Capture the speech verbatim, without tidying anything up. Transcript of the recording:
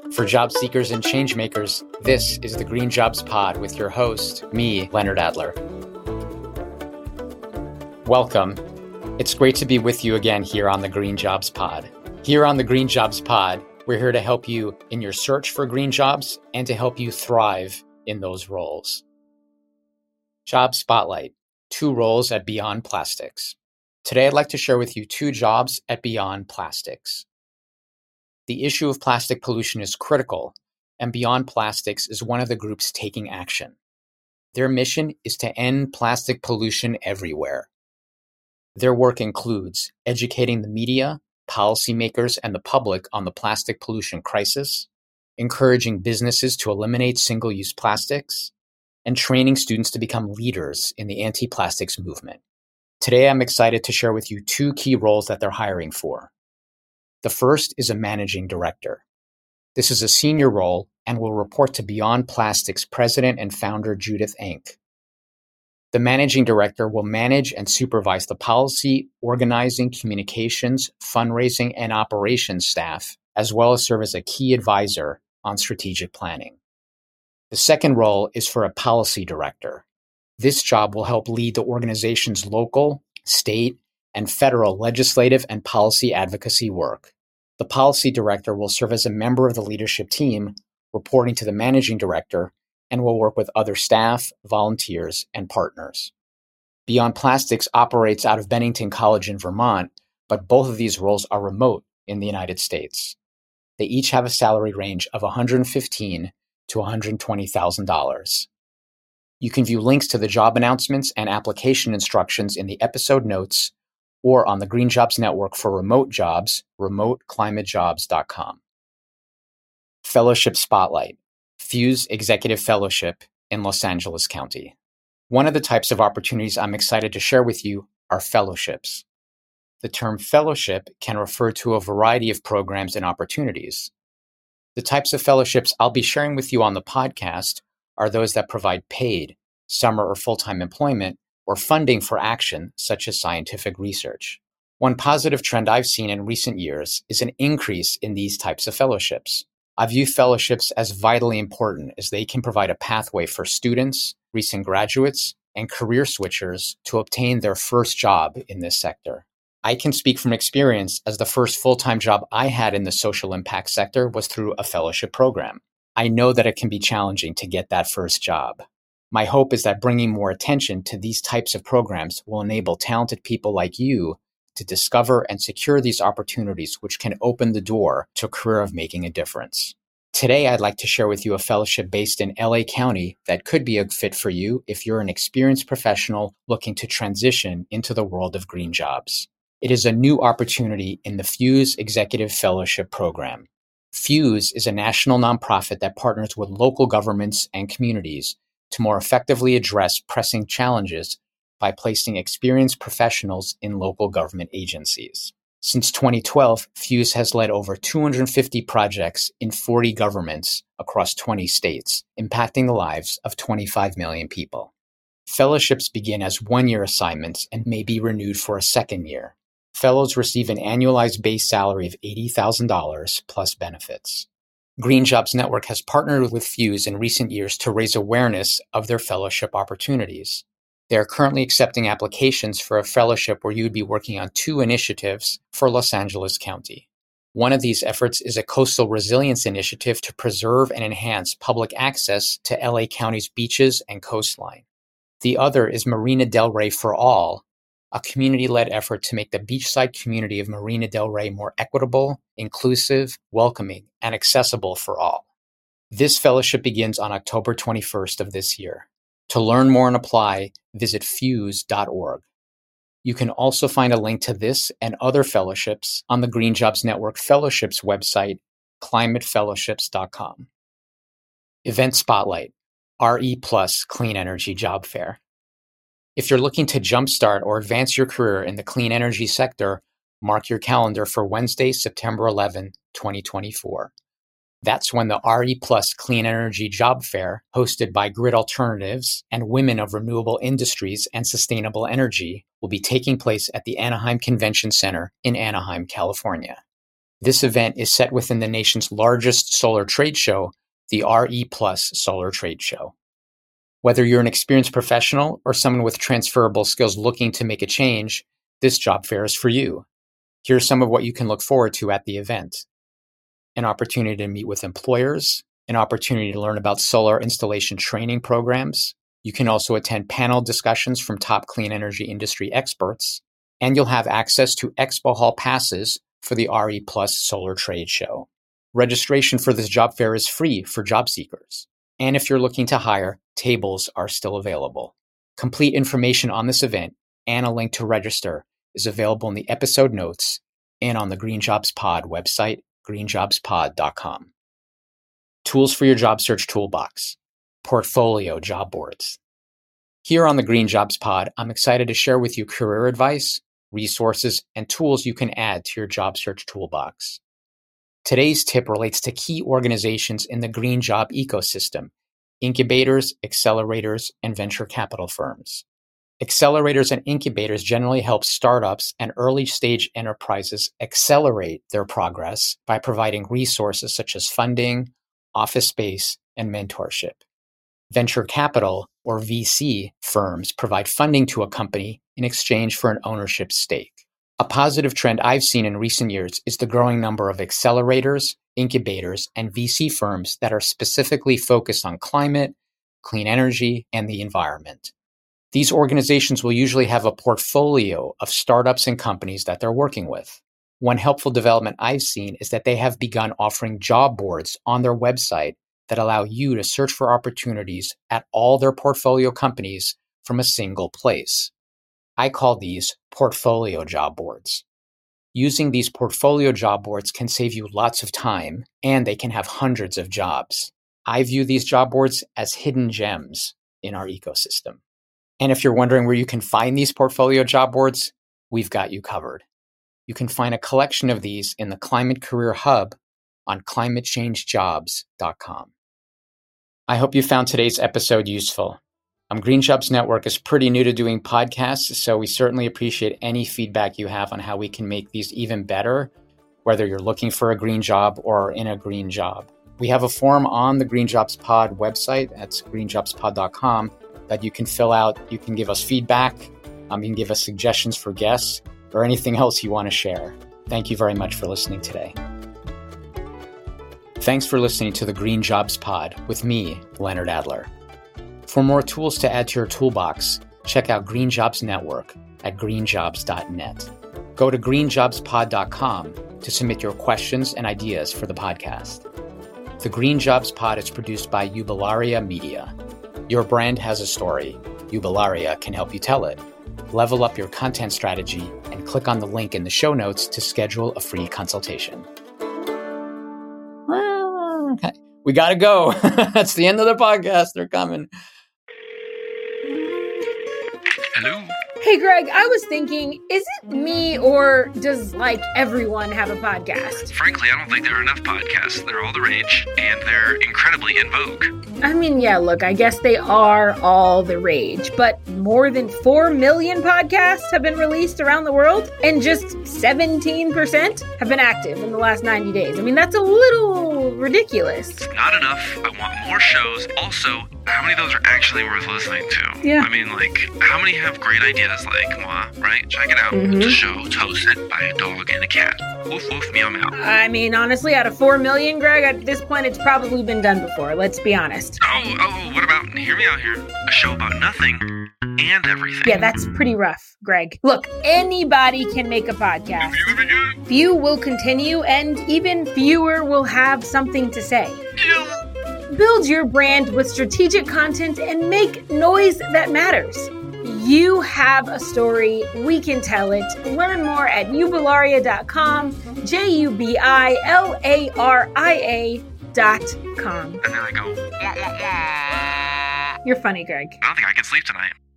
For job seekers and changemakers, this is the Green Jobs Pod with your host, me, Leonard Adler. Welcome. It's great to be with you again here on the Green Jobs Pod. Here on the Green Jobs Pod, we're here to help you in your search for green jobs and to help you thrive in those roles. Job Spotlight, two roles at Beyond Plastics. Today, I'd like to share with you two jobs at Beyond Plastics. The issue of plastic pollution is critical, and Beyond Plastics is one of the groups taking action. Their mission is to end plastic pollution everywhere. Their work includes educating the media, policymakers, and the public on the plastic pollution crisis, encouraging businesses to eliminate single-use plastics, and training students to become leaders in the anti-plastics movement. Today, I'm excited to share with you two key roles that they're hiring for. The first is a managing director. This is a senior role and will report to Beyond Plastics president and founder Judith Enck. The managing director will manage and supervise the policy, organizing, communications, fundraising, and operations staff, as well as serve as a key advisor on strategic planning. The second role is for a policy director. This job will help lead the organization's local, state, and federal legislative and policy advocacy work. The policy director will serve as a member of the leadership team, reporting to the managing director, and will work with other staff, volunteers, and partners. Beyond Plastics operates out of Bennington College in Vermont, but both of these roles are remote in the United States. They each have a salary range of one hundred fifteen thousand dollars to one hundred twenty thousand dollars. You can view links to the job announcements and application instructions in the episode notes or on the Green Jobs Network for remote jobs, remote climate jobs dot com. Fellowship Spotlight, Fuse Executive Fellowship in Los Angeles County. One of the types of opportunities I'm excited to share with you are fellowships. The term fellowship can refer to a variety of programs and opportunities. The types of fellowships I'll be sharing with you on the podcast are those that provide paid, summer or full-time employment, or funding for action, such as scientific research. One positive trend I've seen in recent years is an increase in these types of fellowships. I view fellowships as vitally important as they can provide a pathway for students, recent graduates, and career switchers to obtain their first job in this sector. I can speak from experience as the first full-time job I had in the social impact sector was through a fellowship program. I know that it can be challenging to get that first job. My hope is that bringing more attention to these types of programs will enable talented people like you to discover and secure these opportunities, which can open the door to a career of making a difference. Today, I'd like to share with you a fellowship based in L A County that could be a fit for you if you're an experienced professional looking to transition into the world of green jobs. It is a new opportunity in the Fuse Executive Fellowship Program. Fuse is a national nonprofit that partners with local governments and communities to more effectively address pressing challenges by placing experienced professionals in local government agencies. Since twenty twelve, Fuse has led over two hundred fifty projects in forty governments across twenty states, impacting the lives of twenty-five million people. Fellowships begin as one-year assignments and may be renewed for a second year. Fellows receive an annualized base salary of eighty thousand dollars plus benefits. Green Jobs Network has partnered with Fuse in recent years to raise awareness of their fellowship opportunities. They are currently accepting applications for a fellowship where you would be working on two initiatives for Los Angeles County. One of these efforts is a coastal resilience initiative to preserve and enhance public access to L A County's beaches and coastline. The other is Marina Del Rey for All, a community-led effort to make the beachside community of Marina Del Rey more equitable, inclusive, welcoming, and accessible for all. This fellowship begins on October twenty-first of this year. To learn more and apply, visit fuse dot org. You can also find a link to this and other fellowships on the Green Jobs Network Fellowships website, climate fellowships dot com. Event Spotlight, R E Plus Clean Energy Job Fair. If you're looking to jumpstart or advance your career in the clean energy sector, mark your calendar for Wednesday, September eleventh, twenty twenty-four. That's when the R E Plus Clean Energy Job Fair, hosted by Grid Alternatives and Women of Renewable Industries and Sustainable Energy, will be taking place at the Anaheim Convention Center in Anaheim, California. This event is set within the nation's largest solar trade show, the R E Plus Solar Trade Show. Whether you're an experienced professional or someone with transferable skills looking to make a change, this job fair is for you. Here's some of what you can look forward to at the event. An opportunity to meet with employers, an opportunity to learn about solar installation training programs. You can also attend panel discussions from top clean energy industry experts, and you'll have access to Expo Hall passes for the R E Plus Solar Trade Show. Registration for this job fair is free for job seekers. And if you're looking to hire, tables are still available. Complete information on this event and a link to register is available in the episode notes and on the Green Jobs Pod website, green jobs pod dot com. Tools for your job search toolbox. Portfolio job boards. Here on the Green Jobs Pod, I'm excited to share with you career advice, resources, and tools you can add to your job search toolbox. Today's tip relates to key organizations in the green job ecosystem: incubators, accelerators, and venture capital firms. Accelerators and incubators generally help startups and early-stage enterprises accelerate their progress by providing resources such as funding, office space, and mentorship. Venture capital, or V C, firms provide funding to a company in exchange for an ownership stake. A positive trend I've seen in recent years is the growing number of accelerators, incubators, and V C firms that are specifically focused on climate, clean energy, and the environment. These organizations will usually have a portfolio of startups and companies that they're working with. One helpful development I've seen is that they have begun offering job boards on their website that allow you to search for opportunities at all their portfolio companies from a single place. I call these portfolio job boards. Using these portfolio job boards can save you lots of time, and they can have hundreds of jobs. I view these job boards as hidden gems in our ecosystem. And if you're wondering where you can find these portfolio job boards, we've got you covered. You can find a collection of these in the Climate Career Hub on climate change jobs dot com. I hope you found today's episode useful. Um, Green Jobs Network is pretty new to doing podcasts, so we certainly appreciate any feedback you have on how we can make these even better, whether you're looking for a green job or in a green job. We have a form on the Green Jobs Pod website, that's green jobs pod dot com, that you can fill out. You can give us feedback, um, you can give us suggestions for guests, or anything else you want to share. Thank you very much for listening today. Thanks for listening to the Green Jobs Pod with me, Leonard Adler. For more tools to add to your toolbox, check out Green Jobs Network at green jobs dot net. Go to green jobs pod dot com to submit your questions and ideas for the podcast. The Green Jobs Pod is produced by Ubilaria Media. Your brand has a story. Ubilaria can help you tell it. Level up your content strategy and click on the link in the show notes to schedule a free consultation. Okay. We got to go. That's the end of the podcast. They're coming. Hello. Hey, Greg, I was thinking, is it me or does, like, everyone have a podcast? Frankly, I don't think there are enough podcasts. They're all the rage, and they're incredibly in vogue. I mean, yeah, look, I guess they are all the rage, but more than four million podcasts have been released around the world, and just seventeen percent have been active in the last ninety days. I mean, that's a little ridiculous. It's not enough. I want more shows. Also, how many of those are actually worth listening to? Yeah. I mean, like, how many have great ideas like moi, right? Check it out. Mm-hmm. It's a show. It's hosted by a dog and a cat. Woof, woof, meow, meow. I mean, honestly, out of four million, Greg, at this point, it's probably been done before. Let's be honest. Oh, oh, what about, hear me out here, a show about nothing and everything. Yeah, that's pretty rough, Greg. Look, anybody can make a podcast. Few will continue, and even fewer will have something to say. Build your brand with strategic content and make noise that matters. You have a story. We can tell it. Learn more at ubilaria dot com, J U B I L A R I A dot com. And then I go, wah, wah, wah. You're funny, Greg. I don't think I can sleep tonight.